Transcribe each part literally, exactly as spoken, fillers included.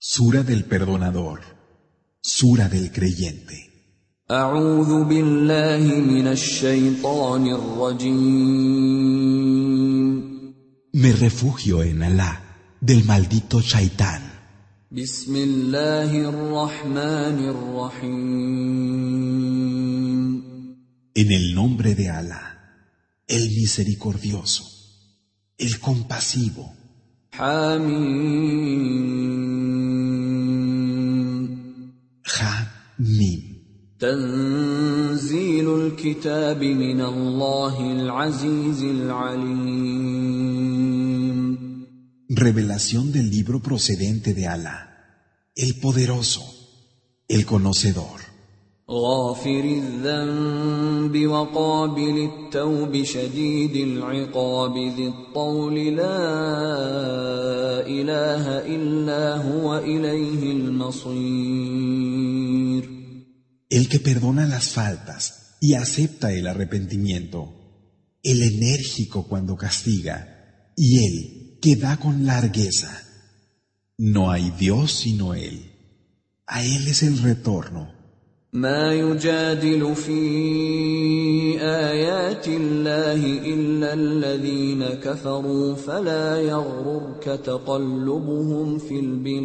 Sura del Perdonador, Sura del Creyente. أعوذ بالله من الشيطان الرجيم. Me refugio en Alá, del maldito Shaitán. بسم الله الرحمن الرحيم. En el nombre de Alá, el misericordioso, el compasivo. حميم. Ha Mim. تنزيل الكتاب من الله العزيز العليم. Revelación del libro procedente de Alá, el poderoso, el conocedor. غافر الذنب وقابل التوب شديد العقاب ذي الطول لا إله إلا هو إليه المصير. El que perdona las faltas y acepta el arrepentimiento, el enérgico cuando castiga, y él que da con largueza. No hay Dios sino Él. A Él es el retorno. ما يجادل في آيات الله إلا الذين كفروا فلا يغررك تقلبهم في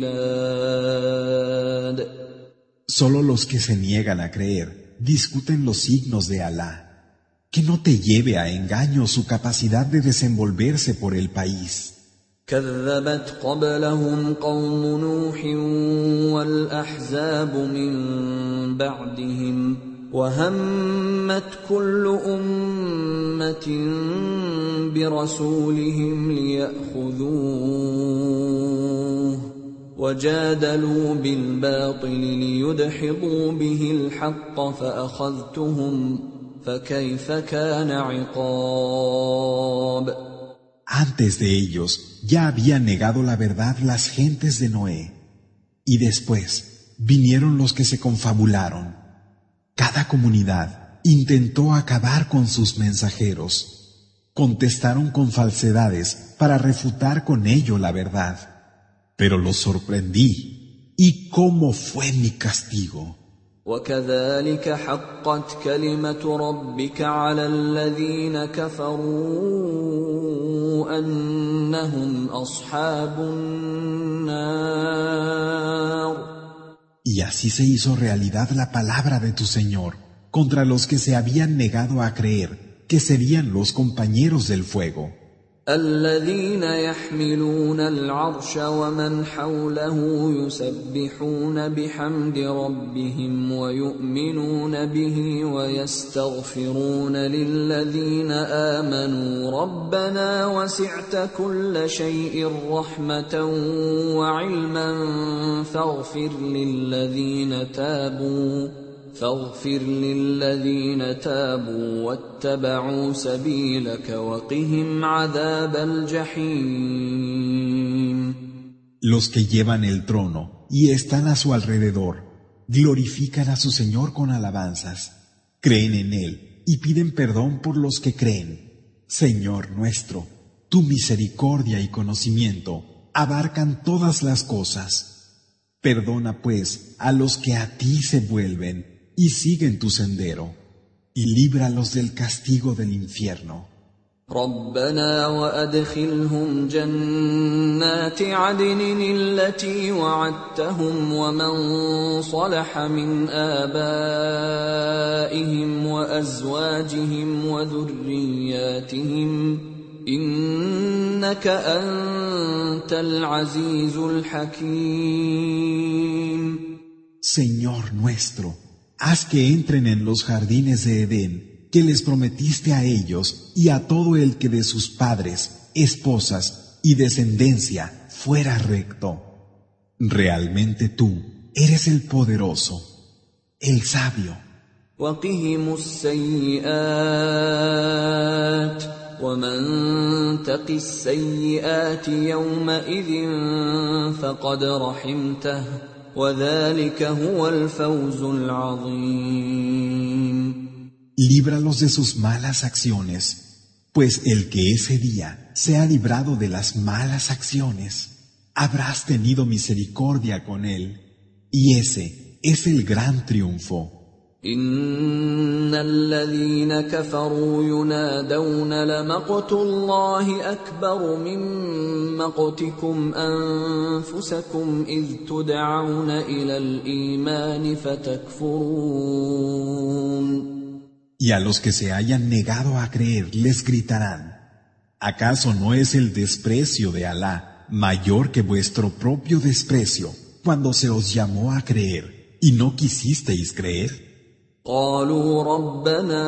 البلاد. Solo los que se niegan a creer discuten los signos de Alá. Que no te lleve a engaño su capacidad de desenvolverse por el país. كذبت قبلهم قوم نوح والأحزاب من بعدهم وهمت كل أمة برسولهم ليأخذوه وجادلوا بالباطل ليدحضوا به الحق فأخذتهم فكيف كان عقاب. Antes de ellos ya habían negado la verdad las gentes de Noé, y después vinieron los que se confabularon. Cada comunidad intentó acabar con sus mensajeros. Contestaron con falsedades para refutar con ello la verdad. Pero los sorprendí. ¿Y cómo fue mi castigo? وكذلك حقت كلمة ربك على الذين كفروا أنهم أصحاب النار. Y así se hizo realidad la palabra de tu Señor contra los que se habían negado a creer que serían los compañeros del fuego. الذين يحملون العرش ومن حوله يسبحون بحمد ربهم ويؤمنون به ويستغفرون للذين آمنوا ربنا وسعت كل شيء رحمة وعلما فاغفر للذين تابوا فاغفر للذين تابوا واتبعوا سبيلك وقهم عذاب الجحيم. Los que llevan el trono y están a su alrededor glorifican a su Señor con alabanzas, creen en Él y piden perdón por los que creen. Señor nuestro, tu misericordia y conocimiento abarcan todas las cosas. Perdona pues a los que a ti se vuelven y siguen tu sendero, y líbralos del castigo del infierno. ربنا وأدخلهم جنات عدن التي وعدتهم ومن صلح من آبائهم وأزواجهم وذرياتهم إنك أنت العزيز الحكيم. Señor nuestro, haz que entren en los jardines de Edén que les prometiste a ellos y a todo el que de sus padres, esposas y descendencia fuera recto. Realmente tú eres el poderoso, el sabio. وقهم السيئات ومن تق السيئات يومئذ فقد رحمته وذلك هو الفوز العظيم. Líbralos de sus malas acciones, pues el que ese día se ha librado de las malas acciones, habrás tenido misericordia con él, y ese es el gran triunfo. إن الذين كفروا ينادون لمقت الله أكبر من مقتكم أنفسكم إذ تدعون إلى الإيمان فتكفرون. Y a los que se hayan negado a creer les gritarán: ¿acaso no es el desprecio de Alá mayor que vuestro propio desprecio cuando se os llamó a creer y no quisisteis creer? قالوا ربنا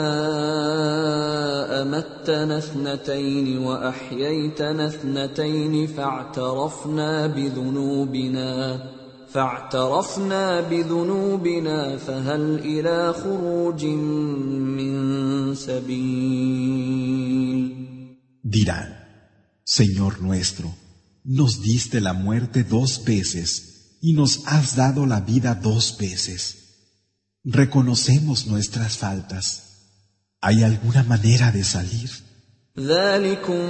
أمتنا اثنتين وأحييتنا اثنتين فاعترفنا بذنوبنا فاعترفنا بذنوبنا فهل إلى خروج من سبيل. Dirán: Señor nuestro, nos diste la muerte dos veces y nos has dado la vida dos veces. Reconocemos nuestras faltas. ¿Hay alguna manera de salir? ذلكم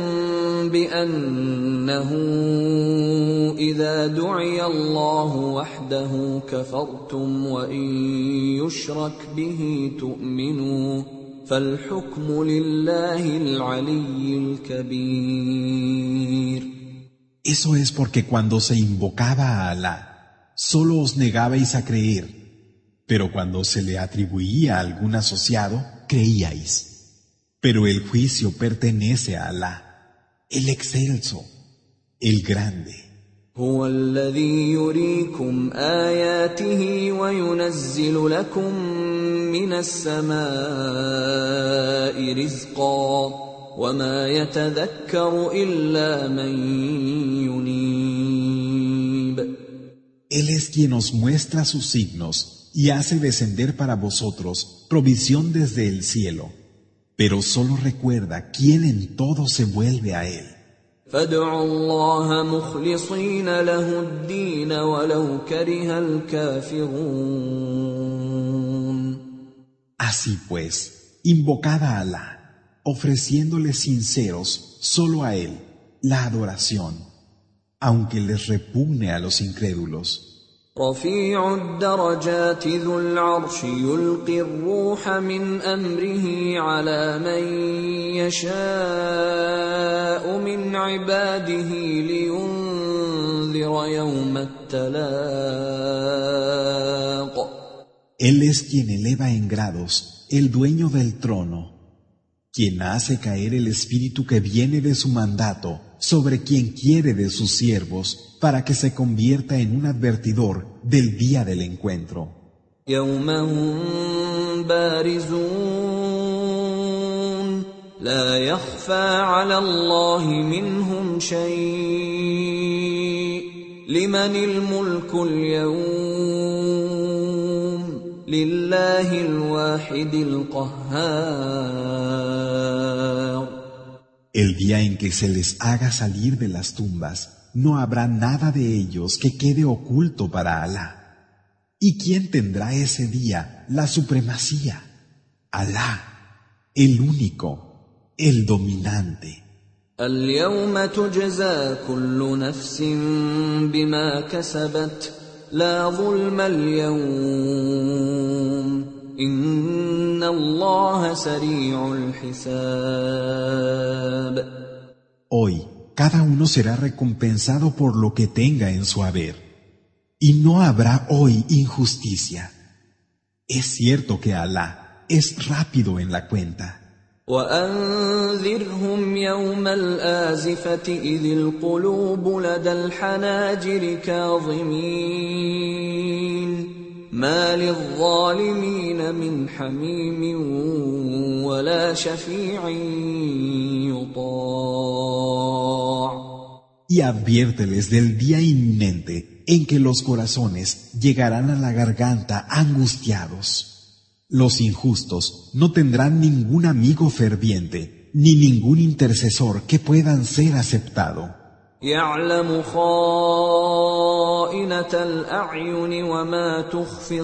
بأنه إذا دعي الله وحده كفرتم وإن يشرك به تؤمنوا فالحكم لله العلي الكبير. Eso es porque cuando se invocaba a Alá, solo os negabais a creer. Pero cuando se le atribuía algún asociado, creíais. Pero el juicio pertenece a Alá, el excelso, el grande. هو الذي يريكم آياته وينزل لكم من السماء رزقا وما يتذكر إلا من ينيب. Él es quien os muestra sus signos y hace descender para vosotros provisión desde el cielo, pero solo recuerda quién en todo se vuelve a él. فادعوا الله مخلصين له الدين ولو كره الكافرون. Así pues, invocad a Alá, ofreciéndole sinceros solo a él la adoración, aunque les repugne a los incrédulos. رفيع الدرجات ذو العرش يلقي الروح من أمره على من يشاء من عباده لينذر يوم التلاق. Él es quien eleva en grados, el dueño del trono, quien hace caer el espíritu que viene de su mandato sobre quien quiere de sus siervos, para que se convierta en un advertidor del día del encuentro. يوم هم بارزون لا يخفى على الله منهم شيء لمن الملك اليوم لله الواحد القهار. El día en que se les haga salir de las tumbas, no habrá nada de ellos que quede oculto para Alá. ¿Y quién tendrá ese día la supremacía? Alá, el único, el dominante. اليوم تجزى كل نفس بما كسبت لا ظلم اليوم إن الله سريع الحساب. Hoy, cada uno será recompensado por lo que tenga en su haber, y no habrá hoy injusticia. Es cierto que Alá es rápido en la cuenta. وأنذرهم يوم الآزفة إذ القلوب لدى الحناجر كاظمين ما للظالمين من حميم ولا شفيع يطاع. Y adviérteles del día inminente en que los corazones llegarán a la garganta angustiados. Los injustos no tendrán ningún amigo ferviente, ni ningún intercesor que puedan ser aceptado. يعلم خائنة الأعين وما تخفي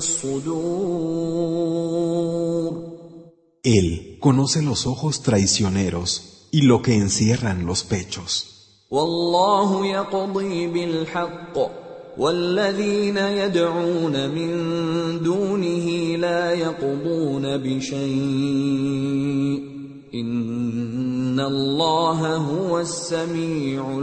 الصدور. Él conoce los ojos traicioneros y lo que encierran los pechos. والله يقضي بالحق والذين يدعون من دونه لا يقضون بشيء إن الله هو السميع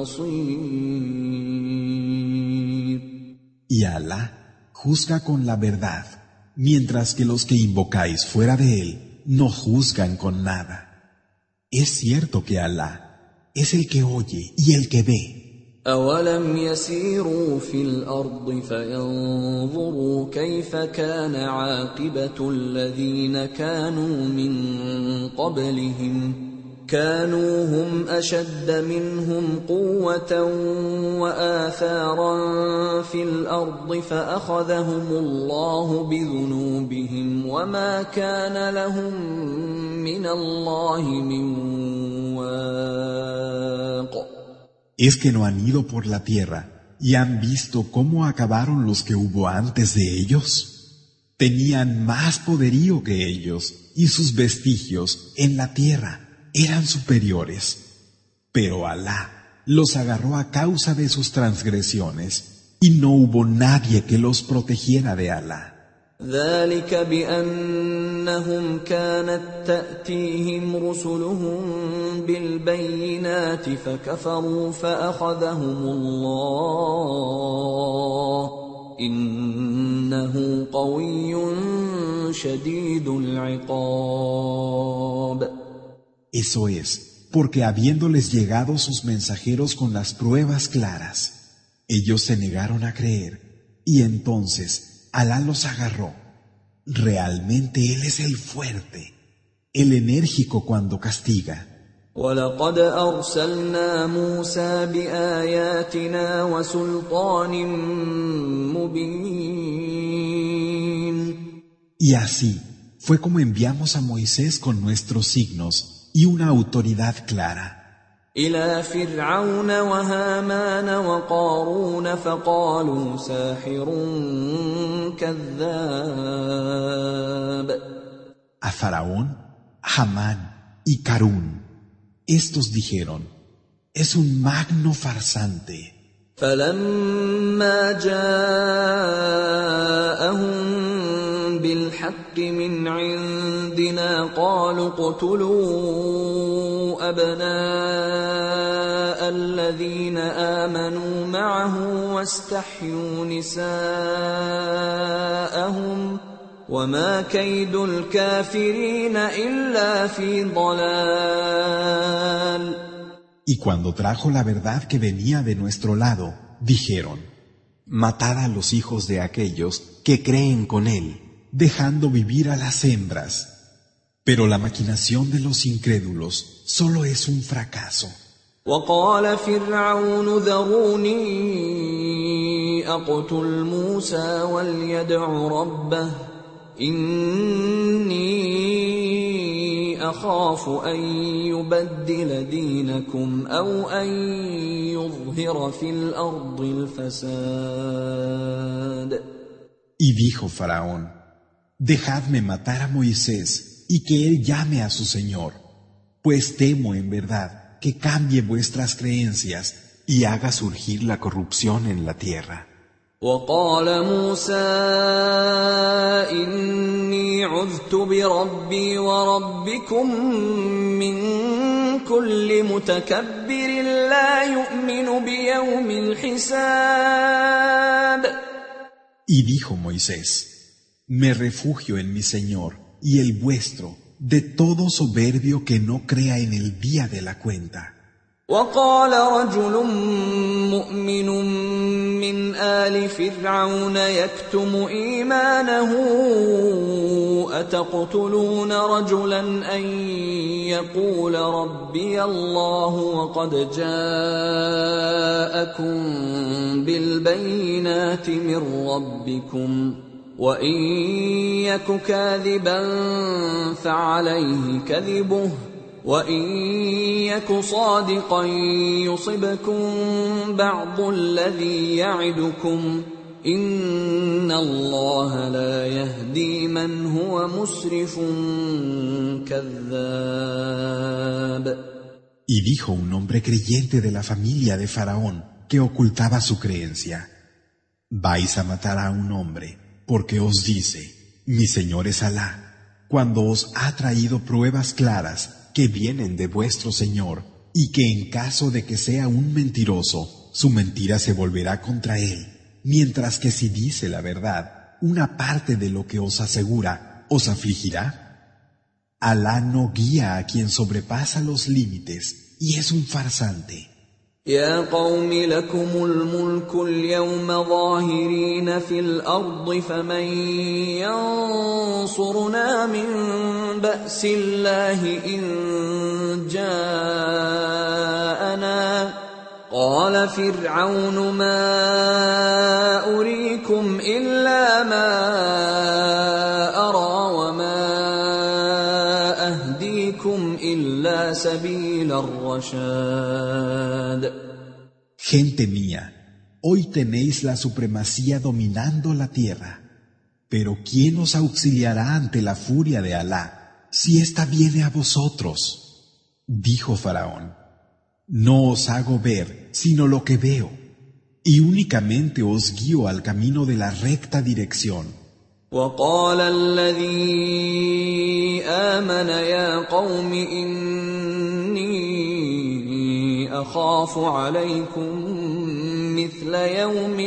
البصير. Y Alá juzga con la verdad, mientras que los que invocáis fuera de él no juzgan con nada. Es cierto que Alá es el que oye y el que ve. أولم يسيروا في الأرض فينظروا كيف كان عاقبة الذين كانوا من قبلهم كانوا هم أشد منهم قوة وآثارا في الأرض فأخذهم الله بذنوبهم وما كان لهم من الله من واق. ¿Es que no han ido por la tierra y han visto cómo acabaron los que hubo antes de ellos? Tenían más poderío que ellos y sus vestigios en la tierra eran superiores. Pero Alá los agarró a causa de sus transgresiones y no hubo nadie que los protegiera de Alá. ذلك بأنهم كانت تأتيهم رسلهم بالبينات فكفروا فأخذهم الله إنه قوي شديد العقاب. Eso es, porque habiéndoles llegado sus mensajeros con las pruebas claras, ellos se negaron a creer, y entonces Alá los agarró. Realmente Él es el fuerte, el enérgico cuando castiga. وَلَقَدْ أَرْسَلْنَا مُوسَى بِآيَاتِنَا وَسُلْطَانٍ مُبِينٍ. Y así fue como enviamos a Moisés con nuestros signos y una autoridad clara. إلى فرعون وهامان وقارون فقالوا ساحر كذاب. A Faraón, Hamán y Carún, estos dijeron, es un magno farsante. فلما جاءهم بالحق من عندنا قالوا اقتلوا أبناء الذين آمنوا معه واستحيوا نساءهم وما كيد الكافرين إلا في ضلال. Y cuando trajo la verdad que venía de nuestro lado, dijeron, matad a los hijos de aquellos que creen con él, dejando vivir a las hembras. Pero la maquinación de los incrédulos solo es un fracaso. وقال فرعون ذروني أقتل موسى وليدع ربه إني أخاف أن يبدل دينكم أو أن يظهر في الأرض الفساد. Y dijo Faraón, dejadme matar a Moisés y que él llame a su Señor, pues temo en verdad que cambie vuestras creencias y haga surgir la corrupción en la tierra. وقال موسى إني عذت بربي وربكم من كل متكبر لا يؤمن بيوم الحساب. Y dijo Moisés, me refugio en mi Señor y el vuestro de todo soberbio que no crea en el día de la cuenta. وقال رجل مؤمن من آل فرعون يكتم إيمانه أتقتلون رجلا أن يقول ربي الله وقد جاءكم بالبينات من ربكم وإن يك كاذبا فعليه كذبه وَإِن يَكُ صَادِقًا يُصِبْكُم بَعْضُ الَّذِي يَعِدُكُمْ إِنَّ اللَّهَ لَا يَهْدِي مَنْ هُوَ مُسْرِفٌ كَذَّابٌ. Y dijo un hombre creyente de la familia de Faraón que ocultaba su creencia: vais a matar a un hombre porque os dice: mi Señor es Alá, cuando os ha traído pruebas claras que vienen de vuestro Señor, y que en caso de que sea un mentiroso, su mentira se volverá contra él, mientras que si dice la verdad, una parte de lo que os asegura os afligirá. Alá no guía a quien sobrepasa los límites y es un farsante. يا قوم لكم الملك اليوم ظاهرين في الأرض فمن ينصرنا من بأس الله إن جاءنا قال فرعون ما أريكم إلا ما أرى وما أهديكم إلا سبيل الرشاد. Gente mía, hoy tenéis la supremacía dominando la tierra, pero ¿quién os auxiliará ante la furia de Alá, si ésta viene a vosotros? Dijo Faraón: no os hago ver sino lo que veo, y únicamente os guío al camino de la recta dirección. وقال الذي آمن يا قوم إني أخاف عليكم مثل يوم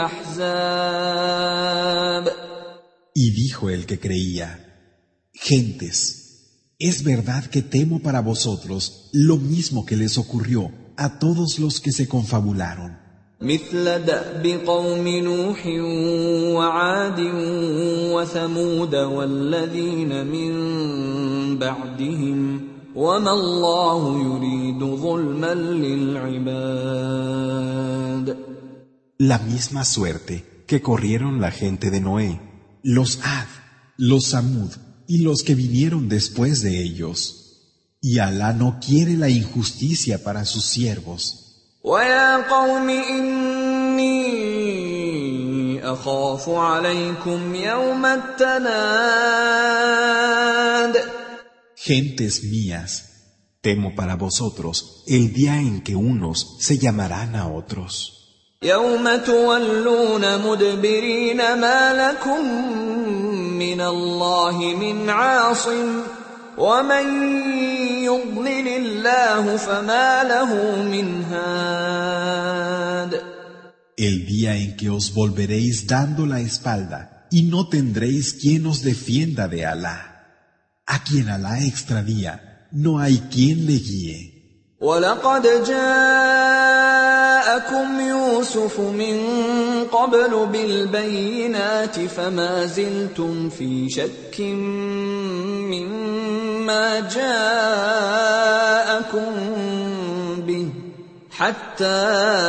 الأحزاب. Y dijo el que creía: gentes, es verdad que temo para vosotros lo mismo que les ocurrió a todos los que se confabularon. مثل دأب قوم نوح وعاد وثمود والذين من بعدهم وما الله يريد ظلما للعباد. La misma suerte que corrieron la gente de Noé, los Ad, los Samud y los que vinieron después de ellos. Y Alá no quiere la injusticia para sus siervos. وَيَا قَوْمِ إِنِّي أَخَافُ عَلَيْكُمْ يَوْمَ التَّنَادِ. Gentes mías, temo para vosotros el día en que unos se llamarán a otros. يَوْمَ تُوَلُّونَ مُدْبِرِينَ مَا لَكُمْ مِنَ اللَّهِ مِنْ عَاصِمٍ وَمَن يُضْلِلِ اللَّهُ فَمَا لَهُ مِنْ هَادٍ. El día en que os volveréis dando la espalda y no tendréis quien os defienda de Alá. A quien Alá extravía, no hay quien le guíe. وَلَقَدْ جَاءَكُمْ يُوسُفُ مِنْ قَبْلُ بِالْبَيِّنَاتِ فَمَا زِلْتُمْ فِي شَكٍّ مِّمَّا جَاءَكُمْ بِهِ حَتَّى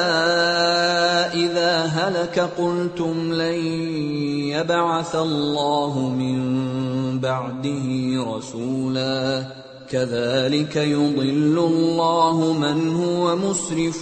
إِذَا هَلَكَ قُلْتُمْ لَنْ يَبْعَثَ اللَّهُ مِنْ بَعْدِهِ رَسُولًا كذلك يضل الله من هو مسرف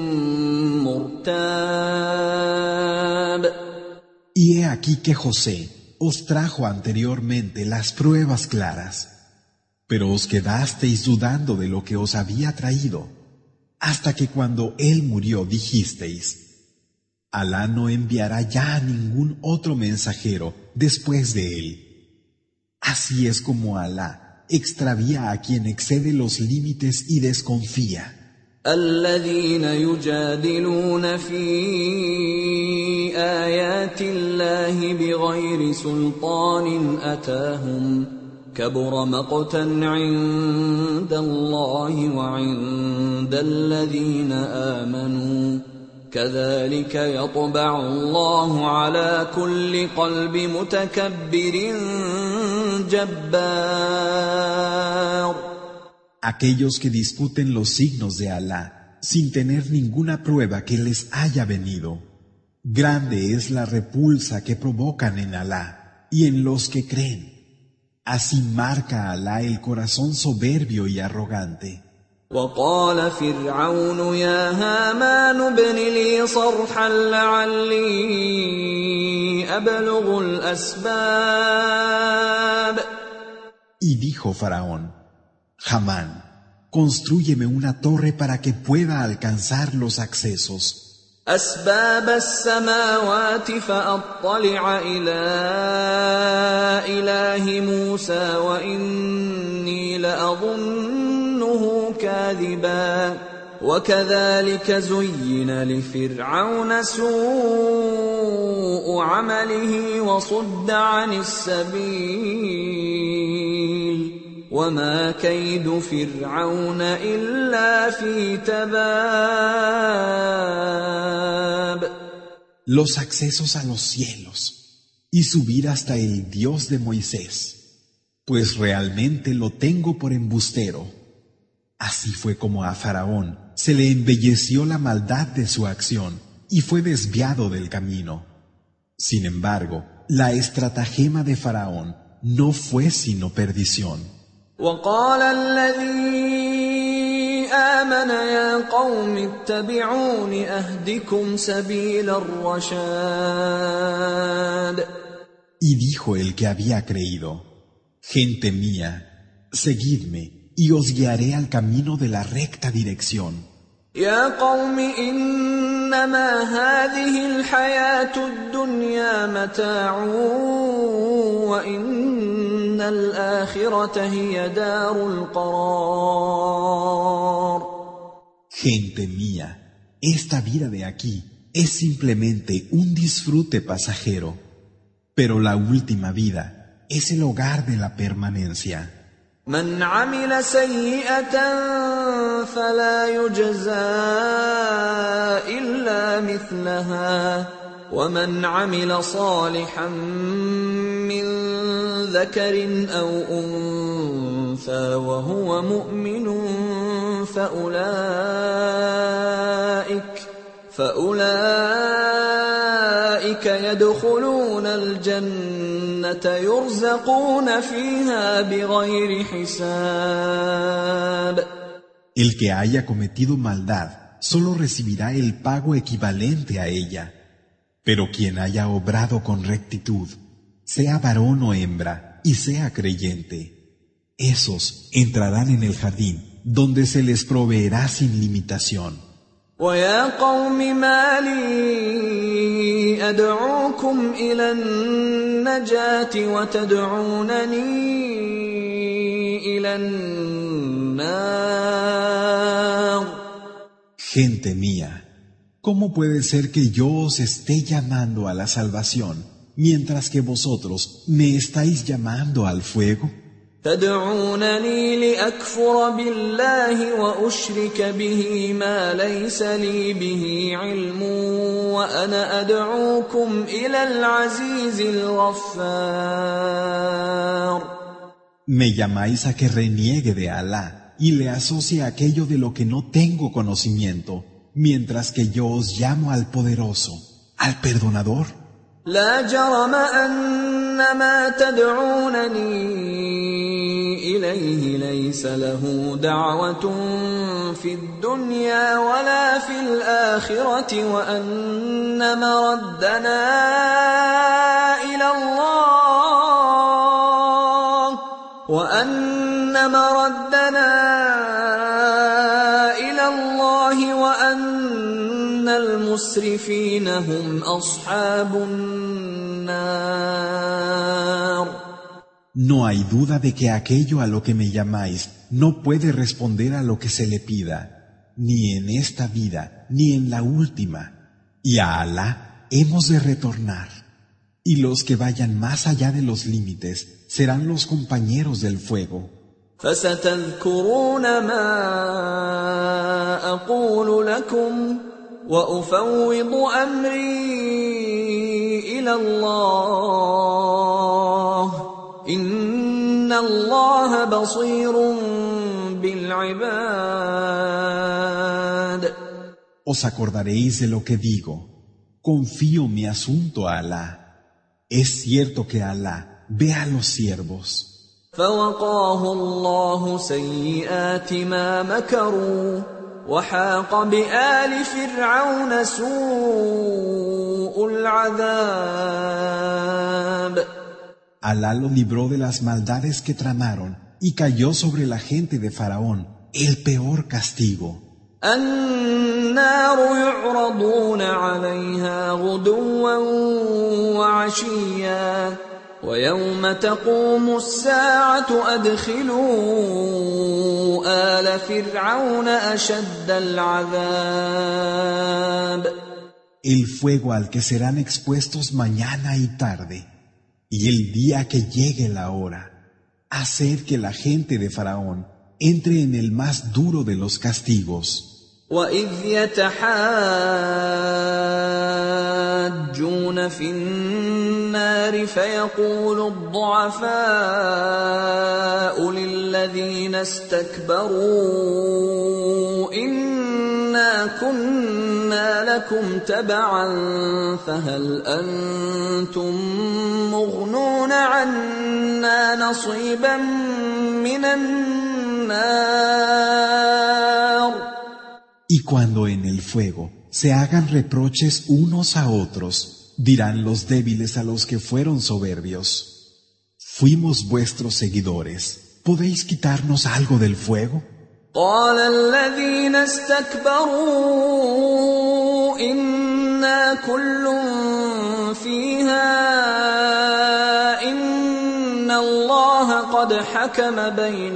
مرتاب. Y he aquí que José os trajo anteriormente las pruebas claras, pero os quedasteis dudando de lo que os había traído, hasta que cuando él murió dijisteis: Alá no enviará ya a ningún otro mensajero después de él. Así es como Alá extravía a quien excede los límites y desconfía. الذين يجادلون في آيات الله بغير سلطان أتاهم كبر مقتا عند الله وعند الذين آمنوا كذلك يطبع الله على كل قلب متكبر جبار. Aquellos que discuten los signos de Alá sin tener ninguna prueba que les haya venido. Grande es la repulsa que provocan en Alá y en los que creen. Así marca Alá el corazón soberbio y arrogante. وقال فرعون يا هامان ابن لي صرحا لعلي أبلغ الأسباب. Y dijo Faraón: Hamán, Constrúyeme una torre para que pueda alcanzar los accesos. أسباب السماوات فأطلع إلى إله موسى وإني لأظنه كاذبا وكذلك زين لفرعون سوء عمله وصد عن السبيل وما كيد فرعون إلا في تباب. Los accesos a los cielos y subir hasta el Dios de Moisés, pues realmente lo tengo por embustero. Así fue como a Faraón se le embelleció la maldad de su acción y fue desviado del camino. Sin embargo, la estratagema de Faraón no fue sino perdición. وقال الذي آمن يا قوم اتبعون أهدكم سبيل الرشاد. Y dijo el que había creído: Gente mía, seguidme y os guiaré al camino de la recta dirección. يا قوم إنما هذه الحياة الدنيا متاع وإن الآخرة هي دار القرار. Gente mía, esta vida de aquí es simplemente un disfrute pasajero, pero la última vida es el hogar de la permanencia. من عمل سيئة فلا يجزى إلا مثلها ومن عمل صالحا من ذكر أو أنثى وهو مؤمن فأولئك فأولئك يدخلون الجنة يرزقون فيها بغير حساب. El que haya cometido maldad solo recibirá el pago equivalente a ella, pero quien haya obrado con rectitud, sea varón o hembra, y sea creyente, esos entrarán en el jardín donde se les proveerá sin limitación. ويا قوم ما لي أدعوكم إلى النجاة وتدعونني إلى النار. Gente mía, ¿cómo puede ser que yo os esté llamando a la salvación mientras que vosotros me estáis llamando al fuego? تدعونني لأكفر بالله وأشرك به ما ليس لي به علم وأنا أدعوكم إلى العزيز الغفار. Me llamáis a que reniegue de Alá y le asocie aquello de lo que no tengo conocimiento, mientras que yo os llamo al poderoso, al perdonador. لا جرم أن ما تدعونني إليه ليس له دعوة في الدنيا ولا في الآخرة وأن مردنا إلى الله وأن مردنا إلى الله وأن المسرفين هم أصحاب النار. No hay duda de que aquello a lo que me llamáis no puede responder a lo que se le pida, ni en esta vida, ni en la última. Y a Alá hemos de retornar. Y los que vayan más allá de los límites serán los compañeros del fuego. فستذكرون ما أقول لكم وأفوض أمري إلى الله إن الله بصير بالعباد. Os acordaréis de lo que digo. Confío mi asunto a Alá. Es cierto que Alá ve a los siervos. فوقاه الله سيئات ما مكروا وحاق بآل فرعون سوء العذاب. Alá lo libró de las maldades que tramaron y cayó sobre la gente de Faraón el peor castigo. النار يعرضون عليها غدوا وعشيا ويوم تقوم الساعة أدخلوا آل فرعون أشد العذاب. El fuego al que serán expuestos mañana y tarde, y el día que llegue la hora, haced que la gente de Faraón entre en el más duro de los castigos. وَإِذْ يَتَحَاجُّونَ فِي النَّارِ فَيَقُولُ الضُّعَفَاءُ لِلَّذِينَ اسْتَكْبَرُوا إِنَّا كُنَّا لَكُمْ تَبَعًا فَهَلْ أَنْتُمْ مُغْنُونَ عَنَّا نَصِيبًا مِنَ النَّارِ. Y cuando en el fuego se hagan reproches unos a otros, dirán los débiles a los que fueron soberbios: fuimos vuestros seguidores, ¿podéis quitarnos algo del fuego? قال الذين استكبروا إنا كل فيها إن الله قد حكم بين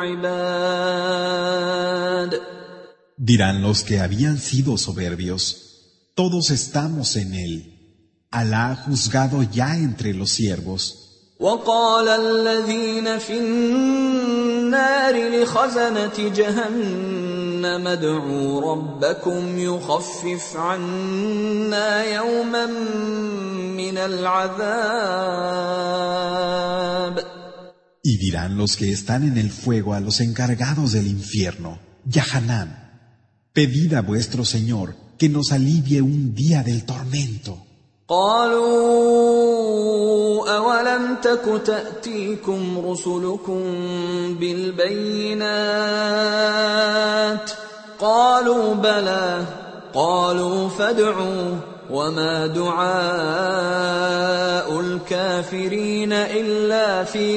العباد. Dirán los que habían sido soberbios: todos estamos en él. Alá ha juzgado ya entre los siervos. وقال الذين في النار لخزنة جهنم ادعوا ربكم يخفف عنا يوما من العذاب. Y dirán los que están en el fuego a los encargados del infierno, Yahanam: pedid a vuestro Señor que nos alivie un día del tormento. قالوا أولم تك تأتيكم رسلكم بالبينات قالوا بلى قالوا فادعوا وما دعاء الكافرين إلا في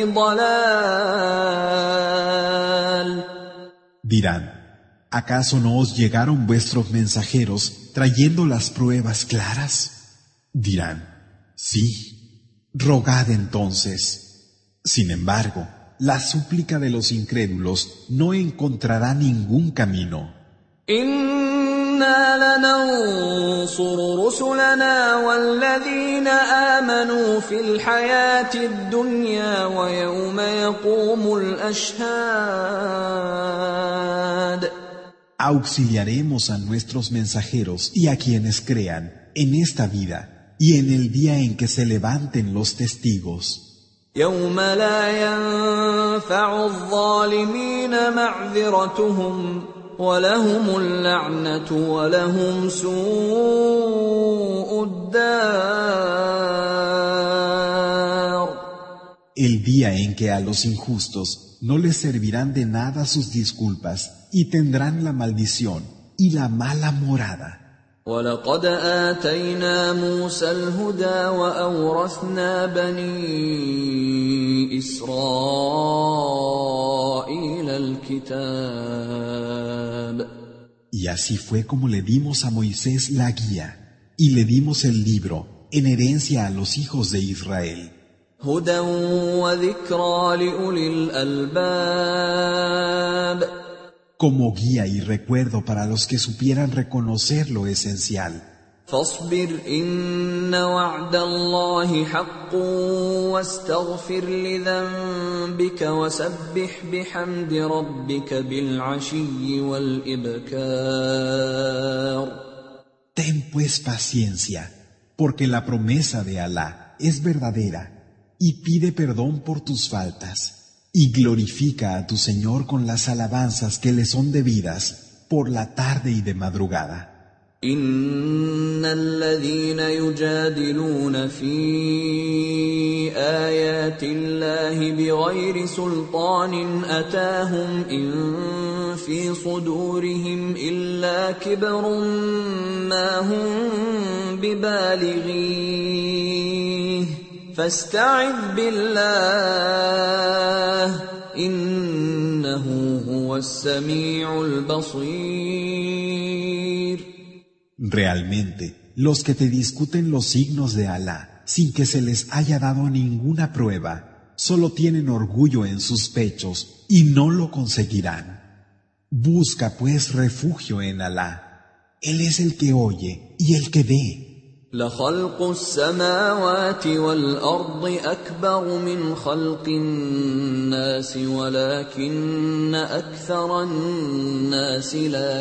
ضلال. Dirán: ¿acaso no os llegaron vuestros mensajeros trayendo las pruebas claras? Dirán: sí, rogad entonces. Sin embargo, la súplica de los incrédulos no encontrará ningún camino. إنا لننصر رسلنا والذين آمنوا في الحياة الدنيا ويوم يقوم الأشهاد. Auxiliaremos a nuestros mensajeros y a quienes crean en esta vida y en el día en que se levanten los testigos. يوم لا ينفع الظالمين معذرتهم ولهم اللعنة ولهم سوء الدار. El día en que a los injustos no les servirán de nada sus disculpas y tendrán la maldición y la mala morada. وَلَقَدْ آتَيْنَا مُوسَى الْهُدَى وَأَوْرَثْنَا بَنِي إِسْرَائِيلَ الْكِتَابَ. Y así fue como le dimos a Moisés la guía y le dimos el libro en herencia a los hijos de Israel. هُدًى وَذِكْرَى لِأُولِي الْأَلْبَابِ. Como guía y recuerdo para los que supieran reconocer lo esencial. فاصبر إن وعد الله حق واستغفر لذنبك وسبح بحمد ربك بالعشي والإبكار. Ten pues paciencia, porque la promesa de Alá es verdadera, y pide perdón por tus faltas. Y glorifica a tu Señor con las alabanzas que le son debidas por la tarde y de madrugada. إن الذين يجادلون في آيات الله بغير سلطان أتاهم إن في صدورهم إلا كبر ما هم ببالغيه فاستعذ بالله إنه هو السميع البصير. Realmente, los que te discuten los signos de Alá sin que se les haya dado ninguna prueba, solo tienen orgullo en sus pechos y no lo conseguirán. Busca pues refugio en Alá. Él es el que oye y el que ve. لخلق السماوات والأرض أكبر من خلق الناس ولكن أكثر الناس لا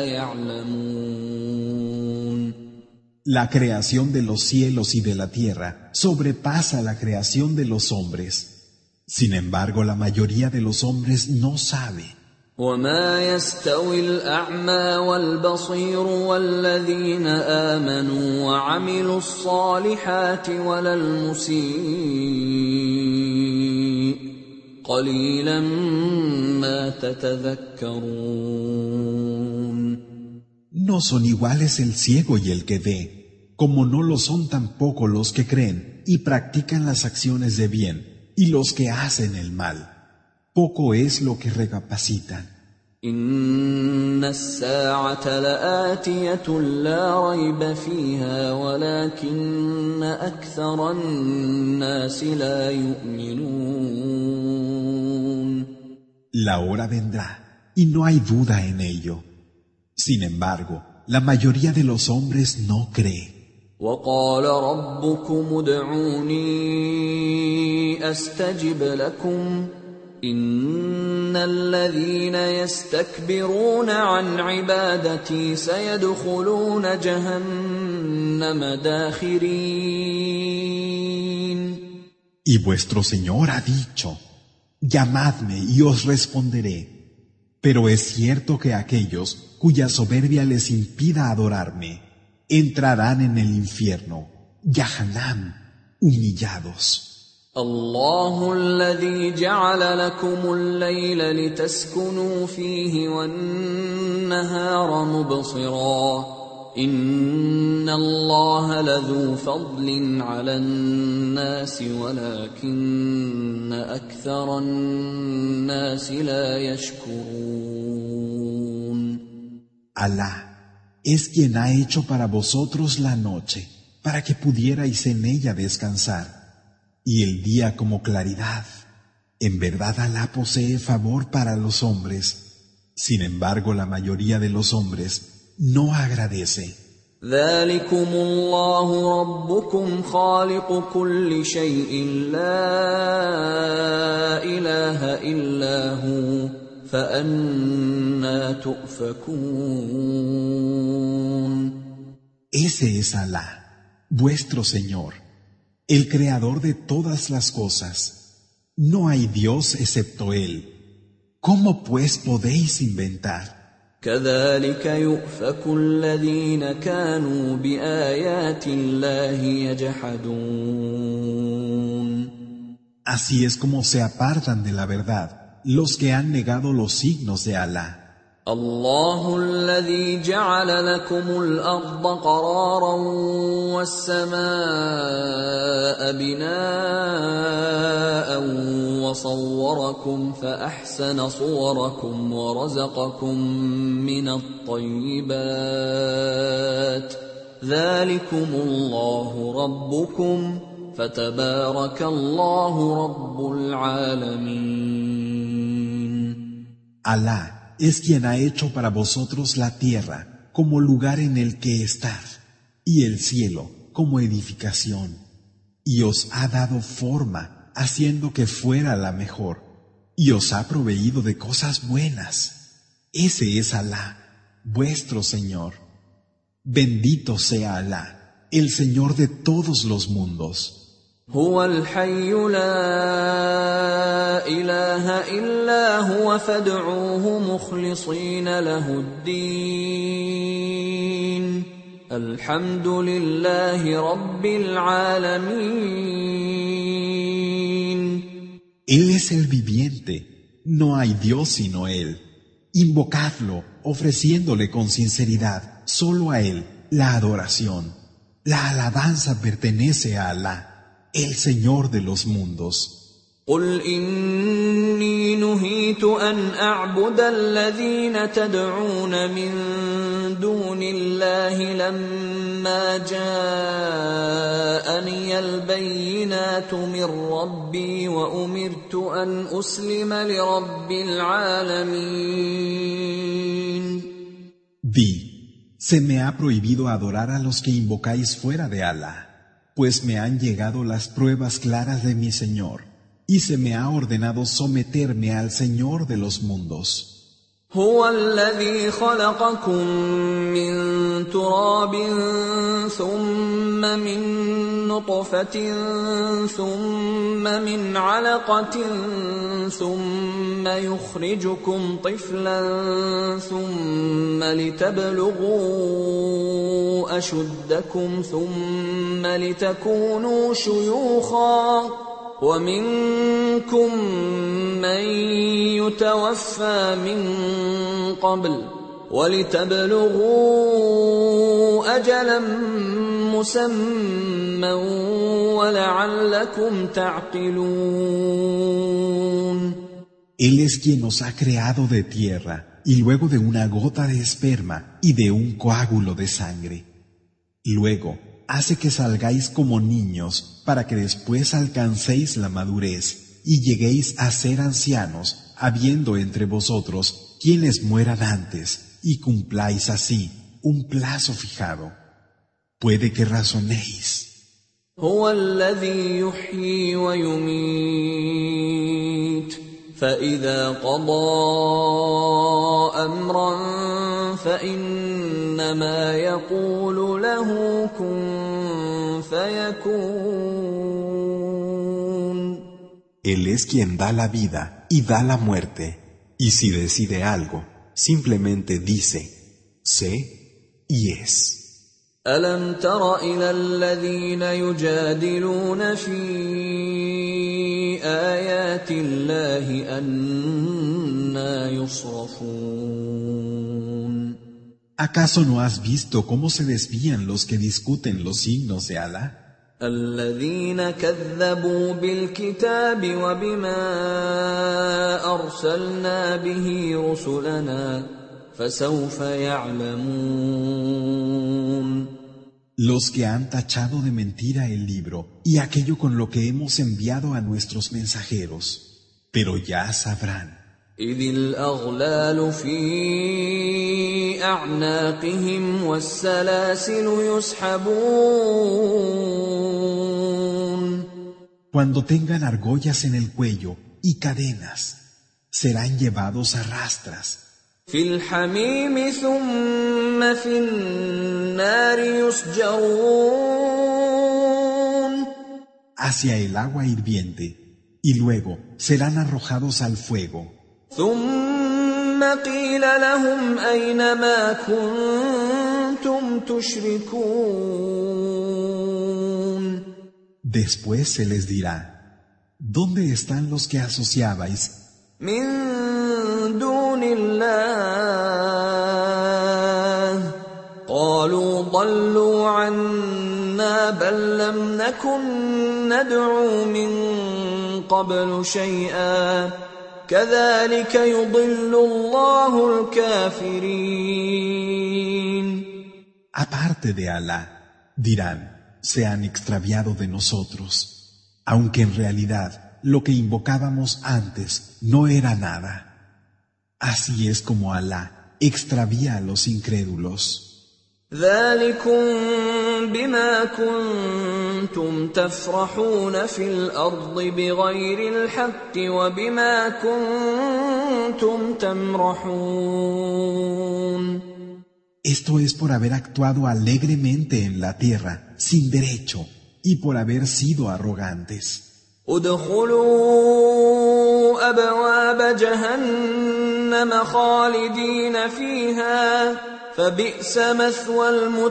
يعلمون. La creación de los cielos y de la tierra sobrepasa la creación de los hombres. Sin embargo, la mayoría de los hombres no sabe. وما يستوي الأعمى والبصير والذين آمنوا وعملوا الصالحات ولا المسيء قليلا ما تتذكرون. No son iguales el ciego y el que ve, como no lo son tampoco los que creen y practican las acciones de bien y los que hacen el mal. Poco es lo que recapacitan. إن الساعة لآتية لا ريب فيها ولكن أكثر الناس لا يؤمنون. La hora vendrá y no hay duda en ello. Sin embargo, la mayoría de los hombres no cree. وقال ربكم ادعوني أستجب لكم إن الذين يستكبرون عن عبادتي سيدخلون جهنم داخرين. Y vuestro Señor ha dicho, llamadme y os responderé. Pero es cierto que aquellos cuya soberbia les impida adorarme, entrarán en el infierno, Jahannam, humillados. الله الذي جعل لكم الليل لتسكنوا فيه والنهار مبصرا إن الله لذو فضل على الناس ولكن أكثر الناس لا يشكرون. Alá es quien ha hecho para vosotros la noche, para que pudierais en ella descansar, y el día como claridad. En verdad Alá posee favor para los hombres. Sin embargo, la mayoría de los hombres no agradece. ذلكم الله ربكم خالق كل شيء لا إله إلا هو فأنى تؤفكون. Ese es Alá, vuestro Señor, el creador de todas las cosas. No hay Dios excepto Él. ¿Cómo pues podéis inventar? كذلك يؤفك الذين كانوا بآيات الله يجحدون. Así es como se apartan de la verdad los que han negado los signos de Alá. الله الذي جعل لكم الأرض قرارا والسماء بناء وصوركم فأحسن صوركم ورزقكم من الطيبات ذلكم الله ربكم فتبارك الله رب العالمين. Alá es quien ha hecho para vosotros la tierra como lugar en el que estar, y el cielo como edificación, y os ha dado forma haciendo que fuera la mejor, y os ha proveído de cosas buenas. Ese es Alá, vuestro Señor. Bendito sea Alá, el Señor de todos los mundos. هو الحي لا إله إلا هو فادعوه مخلصين له الدين الحمد لله رب العالمين. Él es el viviente, no hay Dios sino Él. Invocadlo, ofreciéndole con sinceridad solo a Él la adoración. La alabanza pertenece a Alá, el Señor de los mundos. قل إني نهيت أن أعبد الذين تدعون من دون الله لما جاءني البينات من ربي وأمرت أن أسلم لرب العالمين. Di, se me ha prohibido adorar a los que invocáis fuera de Alá, pues me han llegado las pruebas claras de mi Señor. Y se me ha ordenado someterme al Señor de los mundos. هو الذي خلقكم من تراب ثم من نطفة ثم من علقة ثم يخرجكم طفلا ثم لتبلغوا أشدكم ثم لتكونوا شيوخا ومنكم من يتوفى من قبل ولتبلغوا أجلا مسمى ولعلكم تعقلون. Él es quien os ha creado de tierra y luego de una gota de esperma y de un coágulo de sangre. Luego hace que salgáis como niños para que después alcancéis la madurez y lleguéis a ser ancianos, habiendo entre vosotros quienes mueran antes, y cumpláis así un plazo fijado. Puede que razonéis. هو الذي يحيي ويميت فإذا قضى أمرا فإنما يقول له كن فيكون. Él es quien da la vida y da la muerte, y si decide algo, simplemente dice, sé y es. ألم تر إلى الذين يجادلون في آيات الله أنى يصرفون. ¿Acaso no has visto cómo se desvían los que discuten los signos de Alá? الذين كذبوا بالكتاب وبما أرسلنا به رسلنا فسوف يعلمون. Los que han tachado de mentira el libro y aquello con lo que hemos enviado a nuestros mensajeros, pero ya sabrán. إذ الأغلال في أعناقهم والسلاسل يسحبون. Cuando tengan argollas en el cuello y cadenas, serán llevados a rastras. في الحميم ثم في النار يسجرون. Hacia el agua hirviente, y luego serán arrojados al fuego. ثم قيل لهم أين ما كنتم تشركون. Después se les dirá, ¿dónde están los que asociabais? من دون الله قالوا ضلوا عنا بل لم نكن ندعو من قبل شيئا كذلك يضل الله الكافرين. Aparte de Alá, dirán, se han extraviado de nosotros, aunque en realidad lo que invocábamos antes no era nada. Así es como Alá extravía a los incrédulos. ذلكم بما كنتم تفرحون في الأرض بغير الحق وبما كنتم تمرحون. Esto es por haber actuado alegremente en la tierra, sin derecho, y por haber sido arrogantes. ادخلوا أبواب جهنم خالدين فيها فبئس مثوى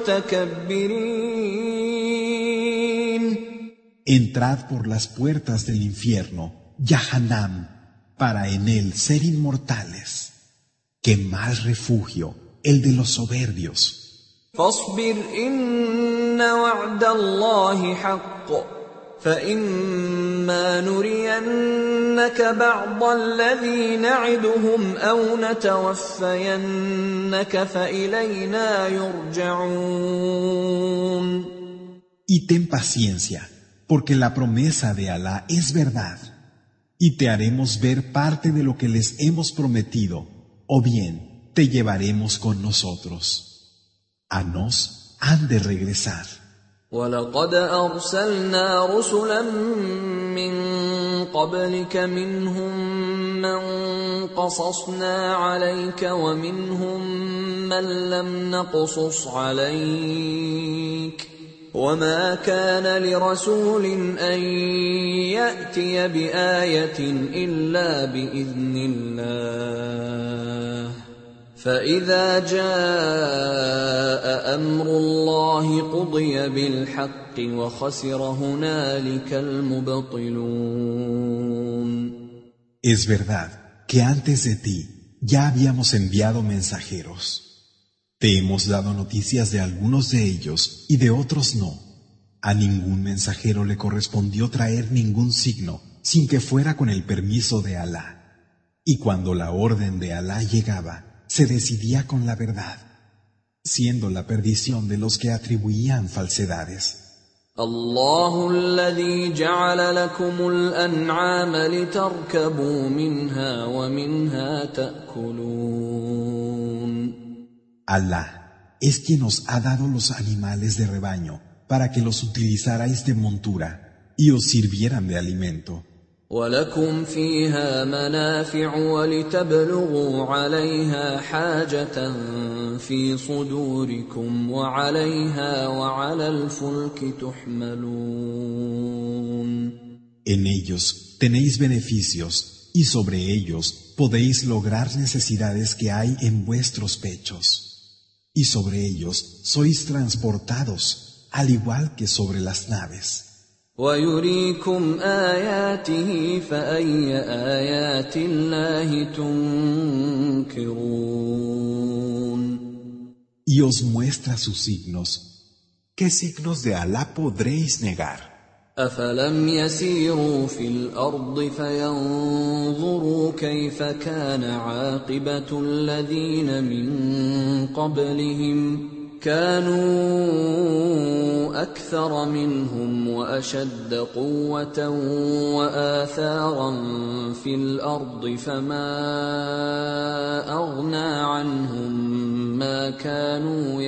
المتكبرين. Entrad por las puertas del infierno, Yahanam, para en él ser inmortales. ¡Qué mal refugio el de los soberbios! فاصبر إن وعد الله حق فإما نرينك بعض الذي نعدهم أو نتوفينك فإلينا يرجعون. Y ten paciencia, porque la promesa de Alá es verdad, y te haremos ver parte de lo que les hemos prometido, o bien te llevaremos con nosotros. A nos han de regresar. وَلَقَدْ أَرْسَلْنَا رُسُلًا مِّن قَبْلِكَ مِنْهُم مَّن قَصَصْنَا عَلَيْكَ وَمِنْهُم مَّن لَّمْ نَقْصُصْ عَلَيْكَ وَمَا كَانَ لِرَسُولٍ أَن يَأْتِيَ بِآيَةٍ إِلَّا بِإِذْنِ اللَّهِ فَإِذَا جَاءَ أَمْرُ اللَّهِ قُضِيَ بِالْحَقِّ وَخَسِرَ هُنَالِكَ الْمُبْطِلُونَ. Es verdad que antes de ti ya habíamos enviado mensajeros. Te hemos dado noticias de algunos de ellos y de otros no. A ningún mensajero le correspondió traer ningún signo sin que fuera con el permiso de Alá. Y cuando la orden de Alá llegaba, se decidía con la verdad, siendo la perdición de los que atribuían falsedades. الله الذي جعل لكم الأنعام لتركبوا منها ومنها تأكلون. Alá es quien os ha dado los animales de rebaño para que los utilizarais de montura y os sirvieran de alimento. وَلَكُمْ فِيهَا مَنَافِعُ وَلِتَبْلُغُوا عَلَيْهَا حَاجَةً فِي صُدُورِكُمْ وَعَلَيْهَا وَعَلَى الْفُلْكِ تُحْمَلُونَ. En ellos tenéis beneficios y sobre ellos podéis lograr necesidades que hay en vuestros pechos. Y sobre ellos sois transportados, al igual que sobre las naves. وَيُرِيكُمْ آيَاتِهِ فَأَيَّ آيَاتِ اللَّهِ تُنكِرُونَ. Y os muestra sus signos. ¿Qué signos de Alá podréis negar? أَفَلَمْ يَسِيرُوا فِي الْأَرْضِ فَيَنظُرُوا كَيْفَ كَانَ عَاقِبَةُ الَّذِينَ مِن قَبْلِهِمْ كانوا أكثر منهم وأشد قوة وآثارا في الأرض فما أغنى عنهم ما كانوا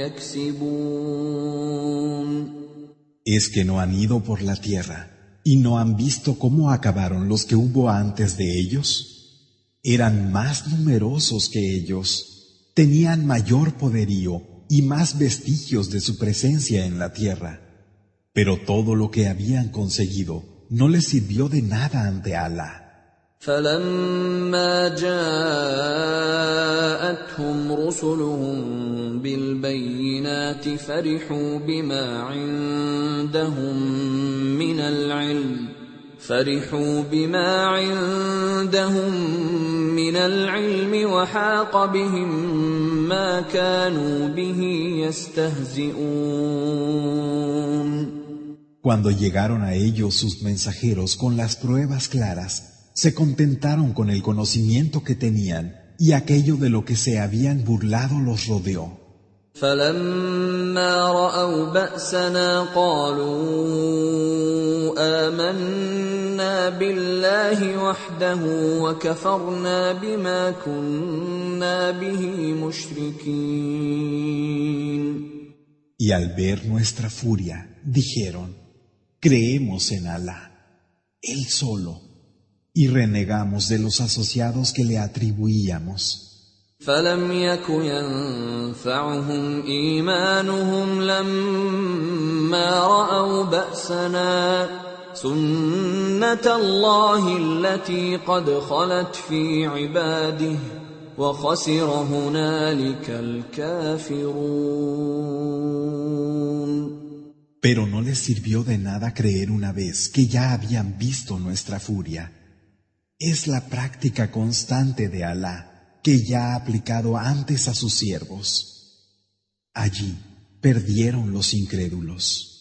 يكسبون. Es que no han ido por la tierra y no han visto cómo acabaron los que hubo antes de ellos. Eran más numerosos que ellos, tenían mayor poderío y más vestigios de su presencia en la tierra. Pero todo lo que habían conseguido no les sirvió de nada ante Alá. فَلَمَّا جَاءَتْهُمْ رُسُلُهُم بِالْبَيِّنَاتِ فَرِحُوا بِمَا عِندَهُم مِّنَ الْعِلْمِ فَرِحُوا بِمَا عِندَهُم مِّنَ الْعِلْمِ وَحَاقَ بِهِم مَّا كَانُوا بِهِ يَسْتَهْزِئُونَ. Cuando llegaron a ellos sus mensajeros con las pruebas claras, se contentaron con el conocimiento que tenían y aquello de lo que se habían burlado los rodeó. فَلَمَّا رَأَوْا بَأْسَنَا قَالُوا آمَنَّا بِاللَّهِ وَحْدَهُ وَكَفَرْنَا بِمَا كُنَّا بِهِ مُشْرِكِينَ. Y al ver nuestra furia, dijeron, creemos en Alá, Él solo, y renegamos de los asociados que le atribuíamos. فَلَمْ يَكُ يَنفَعُهُمْ إِيمَانُهُمْ لَمَّا رَأَوْا بَأْسَنَا سُنَّةَ اللَّهِ الَّتِي قَدْ خَلَتْ فِي عِبَادِهِ وَخَسِرَ هُنَالِكَ الْكَافِرُونَ. Pero no les sirvió de nada creer una vez que ya habían visto nuestra furia. Es la práctica constante de Alá, que ya ha aplicado antes a sus siervos. Allí perdieron los incrédulos.